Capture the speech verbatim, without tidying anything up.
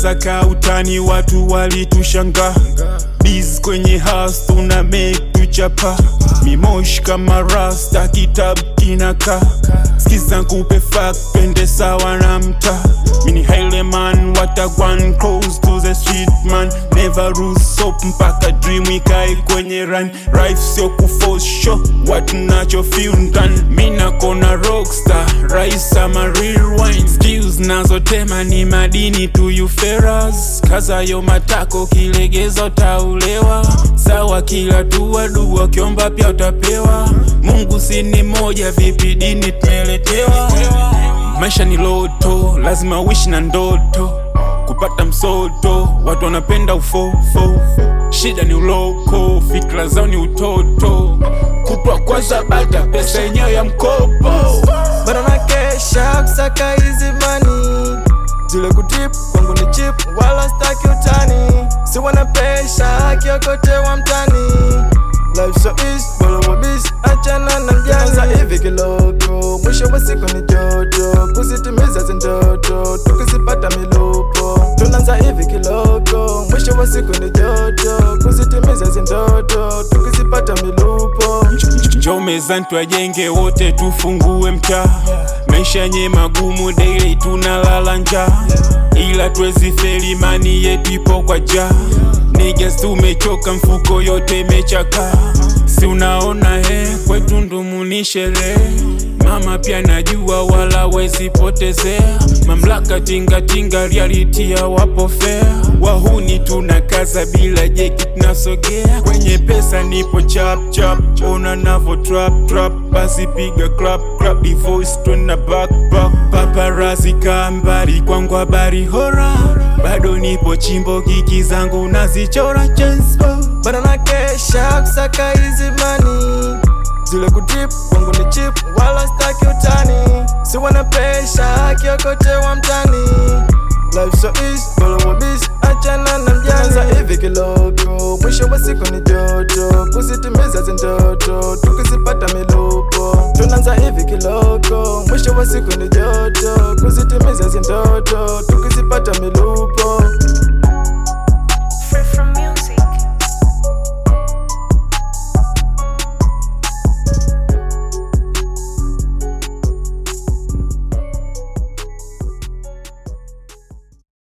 tulianza ka utani, watu walitushanga. Biz kwenye house tuna make tuchapa, mimosh kama rasta, kitabu kinaka. Skiza nkupe fact, pende sawa na mta. Mini haile man, watagwan close to the street man. Never lose hope mpaka dream ikae kwenye run. Life sio kuforce show, watu nacho feel ndani. Mina kona rockstar, rise ama real wine. Skills nazo tema ni madini to you ferras. Kaza yo matako kilegezo taulewa. Sawa kila dua dua kiomba pia utapewa. Mungu sini moja, vipi dini tumeletewa. Maisha ni loto, lazima wish na ndoto. Kupata msoto, watu wanapenda ufofo. Shida ni uloko, fikra zao ni utoto. Kutwa kwa zabata, pesa yenyewe ya mkopo. Bado na kesha kusaka hizi money. Zile kutip, kwangu ni chip, wala staki utani. Si wana pesha, kiokote wa mtani. Life so easy, bolo wabish, achana na mjana. Hivi kiloko, mwisho wa siku ni joto. Kusitimiza zindoto, tukisipata milupo. Tunanza hivi kiloko, mwisho wa siku ni joto. Kusitimiza zindoto, tukisipata milupo. Njoo mezani tuwajenge wote, tufungue mtaa. Maisha yenye magumu daily tunalala njaa, ila tuwezi feli, imani yetu ipo kwa Jah. Niggas tumechoka, mfuko yote imechaka. Si unaona he, kwetu ndumu ni sherehe. Mama pia najua wala wezi potezea. Mamlaka tinga tinga, reality ya wapo fair. Wahuni tunakaza bila jeki tunasogea. Kwenye pesa nipo chap chap, ona navo trap trap. Basi piga clap clap, divoice tuna back back. Paparazzi kambari kwangu habari hora. Bado nipo chimbo, kiki zangu nazichora chenspo. Bado na kesha kusaka hizi money. Zile kutip, kwangu ni chip, wala staki utani. Si wana pesha, kiokote wa mtani. Life so easy, bolo wabish, achana na mjana. Hivi kiloko, mwisho wa siku ni joto. Kusitimiza zindoto, tukisipata milupo. Tunanza hivi kiloko, mwisho wa siku ni joto. Kusitimiza zindoto, tukisipata milupo.